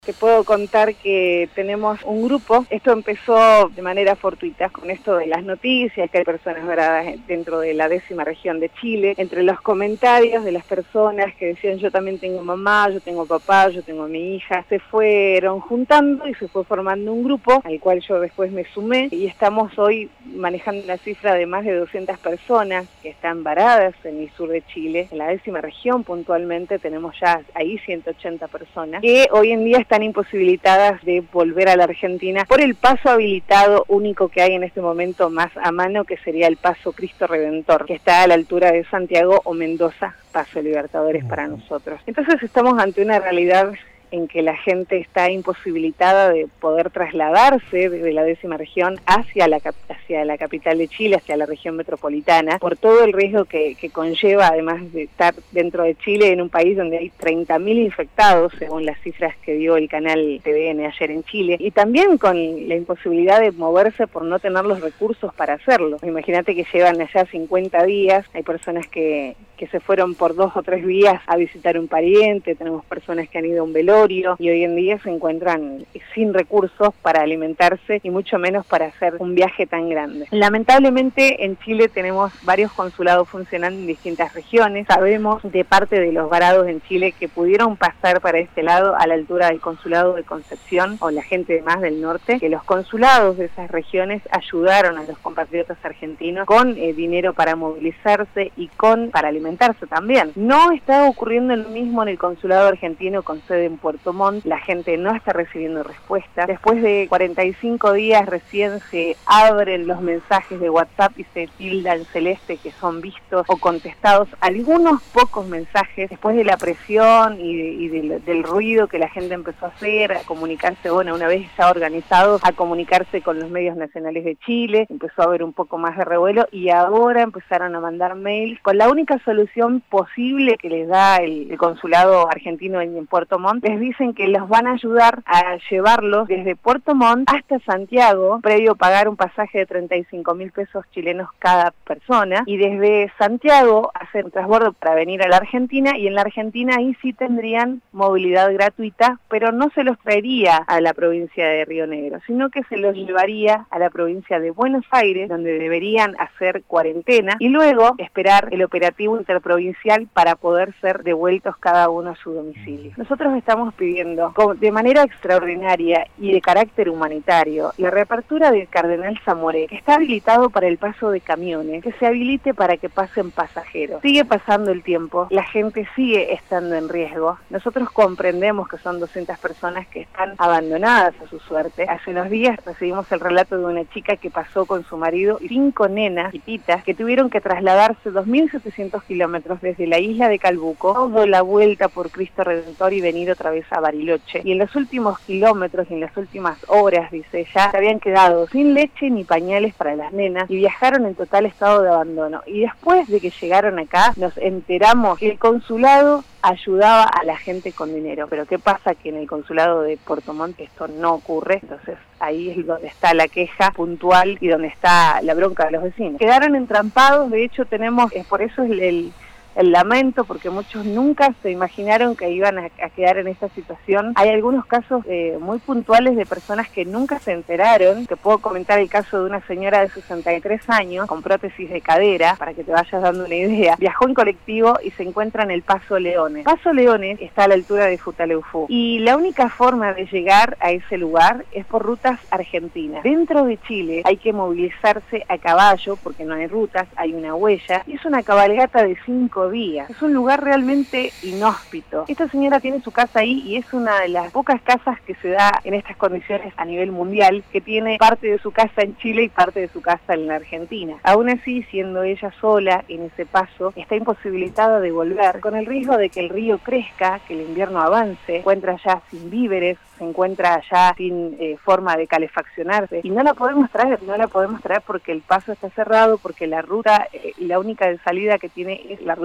Te puedo contar que tenemos un grupo, esto empezó de manera fortuita con esto de las noticias, que hay personas varadas dentro de la 10ª región de Chile, entre los comentarios de las personas que decían yo también tengo mamá, yo tengo papá, yo tengo mi hija, se fueron juntando y se fue formando un grupo al cual yo después me sumé y estamos hoy manejando una cifra de más de 200 personas que están varadas en el sur de Chile, en la 10ª región puntualmente tenemos ya ahí 180 personas que hoy en día están imposibilitadas de volver a la Argentina por el paso habilitado único que hay en este momento más a mano, que sería el paso Cristo Redentor, que está a la altura de Santiago o Mendoza, Paso Libertadores para nosotros. Entonces estamos ante una realidad en que la gente está imposibilitada de poder trasladarse desde la 10ª región hacia la capital de Chile, hacia la región metropolitana, por todo el riesgo que conlleva, además de estar dentro de Chile, en un país donde hay 30.000 infectados, según las cifras que dio el canal TVN ayer en Chile, y también con la imposibilidad de moverse por no tener los recursos para hacerlo. Imagínate que llevan allá 50 días, hay personas que se fueron por 2 o 3 días a visitar un pariente, tenemos personas que han ido a un velorio, y hoy en día se encuentran sin recursos para alimentarse y mucho menos para hacer un viaje tan grande. Lamentablemente en Chile tenemos varios consulados funcionando en distintas regiones. Sabemos de parte de los varados en Chile que pudieron pasar para este lado a la altura del consulado de Concepción o la gente más del norte, que los consulados de esas regiones ayudaron a los compatriotas argentinos con dinero para movilizarse y para alimentarse también. No está ocurriendo lo mismo en el consulado argentino con sede en Puerto Montt, la gente no está recibiendo respuesta. Después de 45 días recién se abren los mensajes de WhatsApp y se tildan celeste que son vistos o contestados algunos pocos mensajes después de la presión y del ruido que la gente empezó a hacer, a comunicarse, bueno, una vez ya organizado, a comunicarse con los medios nacionales de Chile, empezó a haber un poco más de revuelo y ahora empezaron a mandar mails con la única solución posible que les da el consulado argentino en Puerto Montt. Les dicen que los van a ayudar a llevarlos desde Puerto Montt hasta Santiago, previo pagar un pasaje de 35.000 pesos chilenos cada persona, y desde Santiago hacer un transbordo para venir a la Argentina, y en la Argentina ahí sí tendrían movilidad gratuita, pero no se los traería a la provincia de Río Negro, sino que se los llevaría a la provincia de Buenos Aires, donde deberían hacer cuarentena y luego esperar el operativo interprovincial para poder ser devueltos cada uno a su domicilio. Nosotros estamos pidiendo de manera extraordinaria y de carácter humanitario la reapertura del Cardenal Zamoré, que está habilitado para el paso de camiones, que se habilite para que pasen pasajeros. Sigue pasando el tiempo, la gente sigue estando en riesgo. Nosotros comprendemos que son 200 personas que están abandonadas a su suerte. Hace unos días recibimos el relato de una chica que pasó con su marido y 5 nenas chiquitas que tuvieron que trasladarse 2.700 kilómetros desde la isla de Calbuco, toda la vuelta por Cristo Redentor y venir otra vez a Bariloche. Y en los últimos kilómetros y en las últimas horas, dice ella, se habían quedado sin leche ni pañales para las nenas y viajaron en total estado de abandono. Y después de que llegaron acá, nos enteramos que el consulado ayudaba a la gente con dinero. Pero ¿qué pasa? Que en el consulado de Puerto Montt esto no ocurre. Entonces ahí es donde está la queja puntual y donde está la bronca de los vecinos. Quedaron entrampados, de hecho tenemos, por eso es el lamento, porque muchos nunca se imaginaron que iban a quedar en esta situación. Hay algunos casos muy puntuales de personas que nunca se enteraron. Te puedo comentar el caso de una señora de 63 años con prótesis de cadera, para que te vayas dando una idea. Viajó en colectivo y se encuentra en el Paso Leones. Paso Leones está a la altura de Futaleufú y la única forma de llegar a ese lugar es por rutas argentinas. Dentro de Chile hay que movilizarse a caballo porque no hay rutas, hay una huella y es una cabalgata de 5 días. Es un lugar realmente inhóspito. Esta señora tiene su casa ahí y es una de las pocas casas que se da en estas condiciones a nivel mundial, que tiene parte de su casa en Chile y parte de su casa en la Argentina. Aún así, siendo ella sola en ese paso, está imposibilitada de volver, con el riesgo de que el río crezca, que el invierno avance, se encuentra ya sin víveres, se encuentra ya sin forma de calefaccionarse y no la podemos traer porque el paso está cerrado, porque la ruta, la única salida que tiene es la ruta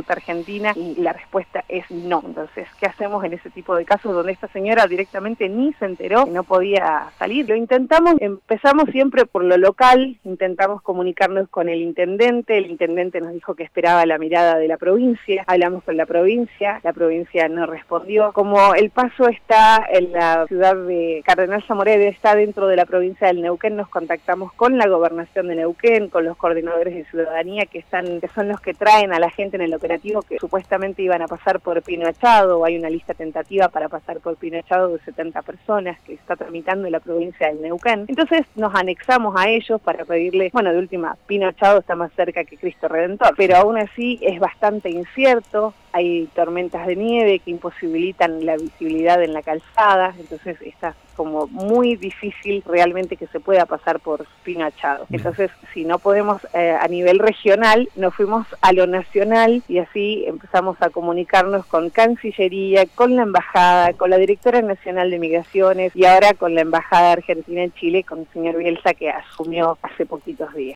ruta argentina y la respuesta es no. Entonces, ¿qué hacemos en ese tipo de casos donde esta señora directamente ni se enteró que no podía salir? Lo empezamos siempre por lo local, intentamos comunicarnos con el intendente nos dijo que esperaba la mirada de la provincia, hablamos con la provincia no respondió. Como El Paso está en la ciudad de Cardenal Zamoré, está dentro de la provincia del Neuquén, nos contactamos con la gobernación de Neuquén, con los coordinadores de ciudadanía que son los que traen a la gente en el operativo que supuestamente iban a pasar por Pino Echado. Hay una lista tentativa para pasar por Pino Echado de 70 personas que está tramitando en la provincia del Neuquén. Entonces nos anexamos a ellos para pedirle, de última, Pino Echado está más cerca que Cristo Redentor, pero aún así es bastante incierto. Hay tormentas de nieve que imposibilitan la visibilidad en la calzada, entonces está como muy difícil realmente que se pueda pasar por Pino Echado. Entonces, si no podemos a nivel regional, nos fuimos a lo nacional y así empezamos a comunicarnos con Cancillería, con la Embajada, con la Directora Nacional de Migraciones y ahora con la Embajada Argentina en Chile, con el señor Bielsa, que asumió hace poquitos días.